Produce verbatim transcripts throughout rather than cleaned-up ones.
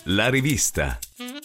La rivista.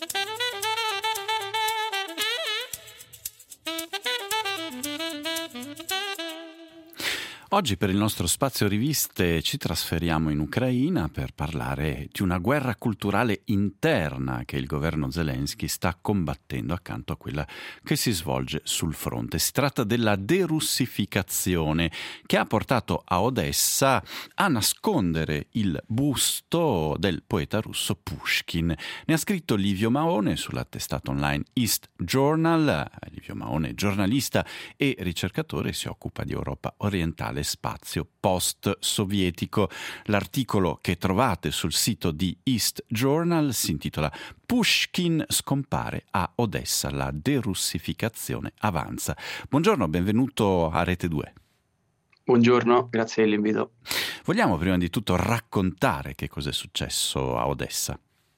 Oggi per il nostro spazio riviste ci trasferiamo in Ucraina per parlare di una guerra culturale interna che il governo Zelensky sta combattendo accanto a quella che si svolge sul fronte. Si tratta della derussificazione che ha portato a Odessa a nascondere il busto del poeta russo Pushkin. Ne ha scritto Livio Maone sulla testata online East Journal. Livio Maone è giornalista e ricercatore, si occupa di Europa orientale, spazio post-sovietico. L'articolo che trovate sul sito di East Journal si intitola Pushkin scompare a Odessa, la derussificazione avanza. Buongiorno, benvenuto a Rete due. Buongiorno, grazie dell'invito. Vogliamo prima di tutto raccontare che cosa è successo a Odessa?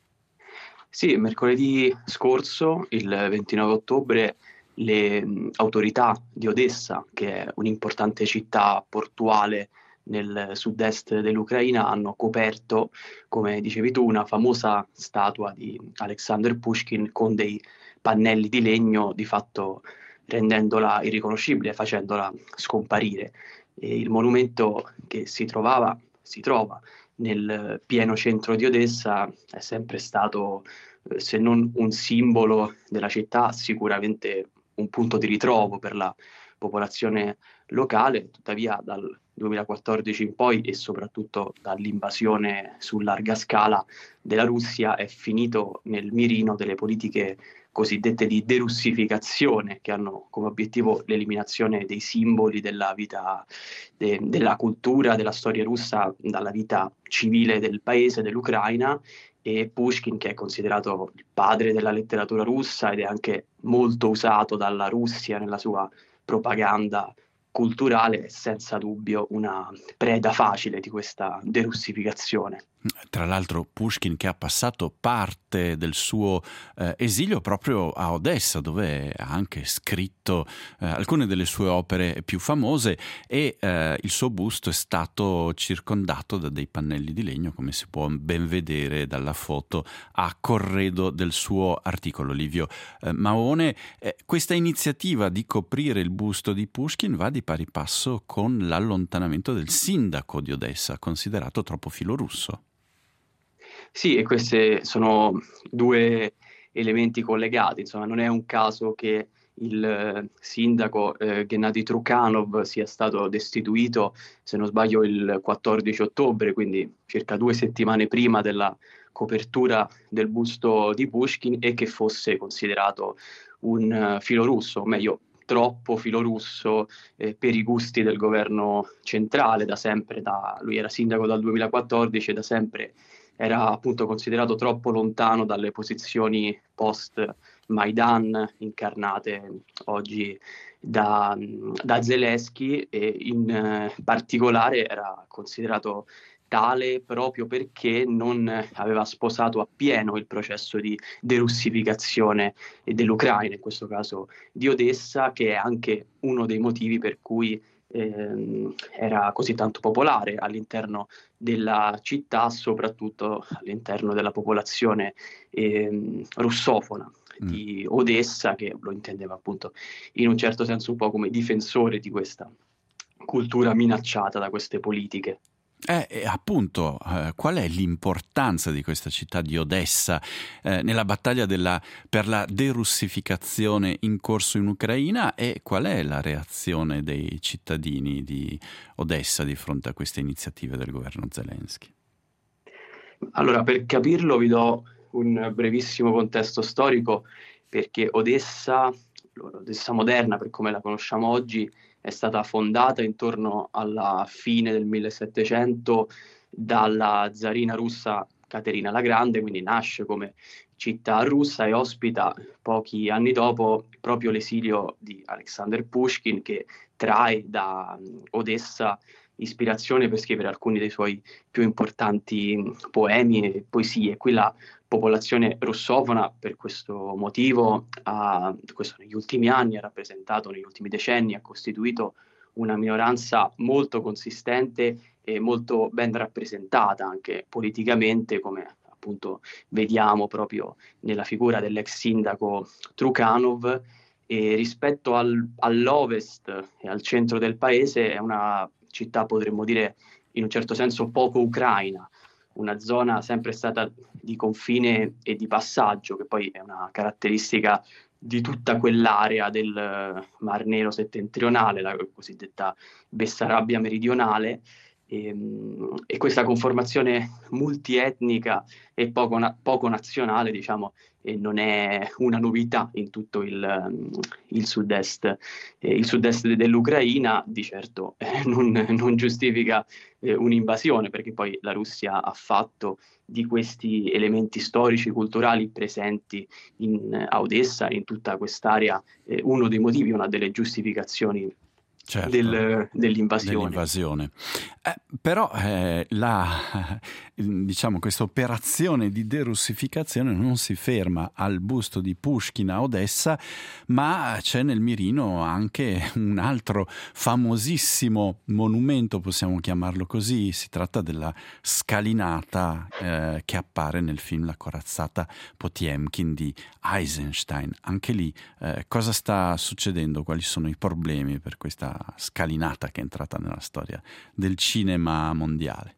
Sì, mercoledì scorso, il ventinove ottobre, le mh, autorità di Odessa, che è un'importante città portuale nel sud-est dell'Ucraina, hanno coperto, come dicevi tu, una famosa statua di Alexander Pushkin con dei pannelli di legno, di fatto rendendola irriconoscibile, facendola scomparire. E il monumento che si trovava, si trova nel pieno centro di Odessa è sempre stato, eh, se non un simbolo della città, sicuramente un punto di ritrovo per la popolazione locale. Tuttavia dal duemilaquattordici in poi e soprattutto dall'invasione su larga scala della Russia è finito nel mirino delle politiche cosiddette di derussificazione, che hanno come obiettivo l'eliminazione dei simboli della vita, de, della cultura, della storia russa dalla vita civile del paese, dell'Ucraina. E Pushkin, che è considerato il padre della letteratura russa ed è anche molto usato dalla Russia nella sua propaganda culturale, è senza dubbio una preda facile di questa derussificazione. Tra l'altro Pushkin che ha passato parte del suo eh, esilio proprio a Odessa, dove ha anche scritto eh, alcune delle sue opere più famose, e eh, il suo busto è stato circondato da dei pannelli di legno, come si può ben vedere dalla foto a corredo del suo articolo. Livio eh, Maone, eh, questa iniziativa di coprire il busto di Pushkin va di pari passo con l'allontanamento del sindaco di Odessa, considerato troppo filorusso. Sì, e questi sono due elementi collegati. Insomma, non è un caso che il eh, sindaco eh, Gennady Trukhanov sia stato destituito, se non sbaglio, il quattordici ottobre, quindi circa due settimane prima della copertura del busto di Pushkin, e che fosse considerato un uh, filorusso, o meglio, troppo filorusso eh, per i gusti del governo centrale. Da sempre, da, lui era sindaco dal duemilaquattordici e da sempre era appunto considerato troppo lontano dalle posizioni post-Maidan incarnate oggi da, da Zelensky, e in eh, particolare era considerato tale proprio perché non aveva sposato appieno il processo di derussificazione dell'Ucraina, in questo caso di Odessa, che è anche uno dei motivi per cui ehm, era così tanto popolare all'interno della città, soprattutto all'interno della popolazione ehm, russofona di Odessa, che lo intendeva appunto in un certo senso un po' come difensore di questa cultura minacciata da queste politiche. Eh, eh, appunto, eh, qual è l'importanza di questa città di Odessa eh, nella battaglia della, per la derussificazione in corso in Ucraina, e qual è la reazione dei cittadini di Odessa di fronte a queste iniziative del governo Zelensky? Allora, per capirlo vi do un brevissimo contesto storico, perché Odessa, l'Odessa moderna per come la conosciamo oggi, è stata fondata intorno alla fine del millesettecento dalla zarina russa Caterina la Grande, quindi nasce come città russa e ospita pochi anni dopo proprio l'esilio di Alexander Pushkin, che trae da Odessa ispirazione per scrivere alcuni dei suoi più importanti poemi e poesie. Qui la popolazione russofona per questo motivo, ha, questo negli ultimi anni, ha rappresentato, negli ultimi decenni, ha costituito una minoranza molto consistente e molto ben rappresentata anche politicamente, come appunto vediamo proprio nella figura dell'ex sindaco Trukhanov. E rispetto al, all'ovest e al centro del paese è una città, potremmo dire, in un certo senso poco ucraina, una zona sempre stata di confine e di passaggio, che poi è una caratteristica di tutta quell'area del Mar Nero settentrionale, la cosiddetta Bessarabia meridionale, e, e questa conformazione multietnica e poco, na- poco nazionale, diciamo, e non è una novità in tutto il, il sud-est. Eh, il sud-est dell'Ucraina di certo eh, non, non giustifica eh, un'invasione, perché poi la Russia ha fatto di questi elementi storici, culturali presenti in, a Odessa, in tutta quest'area, eh, uno dei motivi, una delle giustificazioni Certo, del, dell'invasione. dell'invasione. Eh, però eh, la, diciamo, questa operazione di derussificazione non si ferma al busto di Pushkin a Odessa, ma c'è nel mirino anche un altro famosissimo monumento, possiamo chiamarlo così. Si tratta della scalinata eh, che appare nel film La corazzata Potiomkin di Eisenstein. Anche lì eh, cosa sta succedendo? Quali sono i problemi per questa scalinata che è entrata nella storia del cinema mondiale?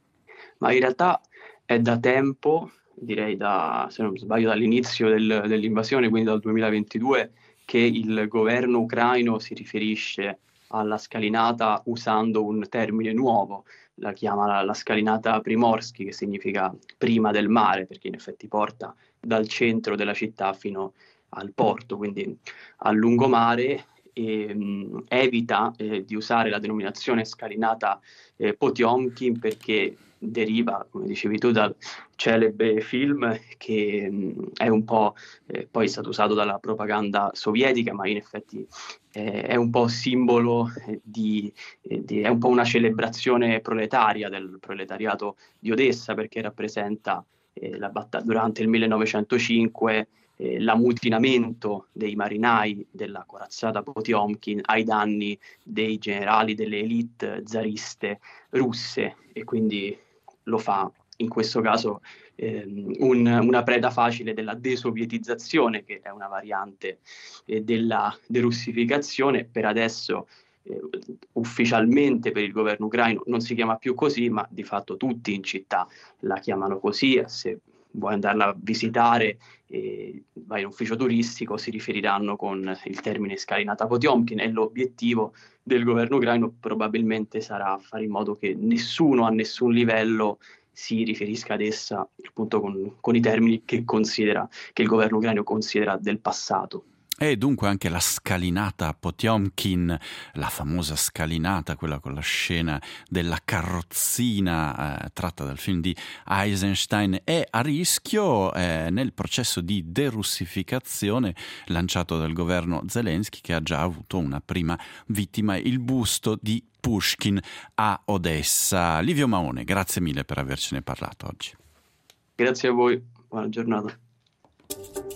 Ma in realtà è da tempo, direi da, se non sbaglio, dall'inizio del, dell'invasione, quindi dal duemilaventidue, che il governo ucraino si riferisce alla scalinata usando un termine nuovo, la chiama la, la scalinata Primorsky, che significa prima del mare, perché in effetti porta dal centro della città fino al porto, quindi a lungomare. E, mh, evita eh, di usare la denominazione scalinata eh, Potiomkin, perché deriva, come dicevi tu, dal celebre film che mh, è un po' eh, poi è stato usato dalla propaganda sovietica, ma in effetti eh, è un po' simbolo eh, di, eh, di è un po' una celebrazione proletaria del proletariato di Odessa, perché rappresenta eh, la battaglia durante il millenovecentocinque, Eh, l'ammutinamento dei marinai della corazzata Potiomkin ai danni dei generali delle elite zariste russe, e quindi lo fa in questo caso ehm, un, una preda facile della desovietizzazione, che è una variante eh, della derussificazione. Per adesso eh, ufficialmente per il governo ucraino non si chiama più così, ma di fatto tutti in città la chiamano così. Se vuoi andarla a visitare, eh, vai in ufficio turistico, si riferiranno con il termine scalinata Potiomkin, e l'obiettivo del governo ucraino probabilmente sarà fare in modo che nessuno a nessun livello si riferisca ad essa appunto con, con i termini che considera, che il governo ucraino considera del passato. E dunque anche la scalinata Potiomkin, la famosa scalinata, quella con la scena della carrozzina eh, tratta dal film di Eisenstein, è a rischio eh, nel processo di derussificazione lanciato dal governo Zelensky, che ha già avuto una prima vittima, il busto di Pushkin a Odessa. Livio Maone, grazie mille per avercene parlato oggi. Grazie a voi, buona giornata.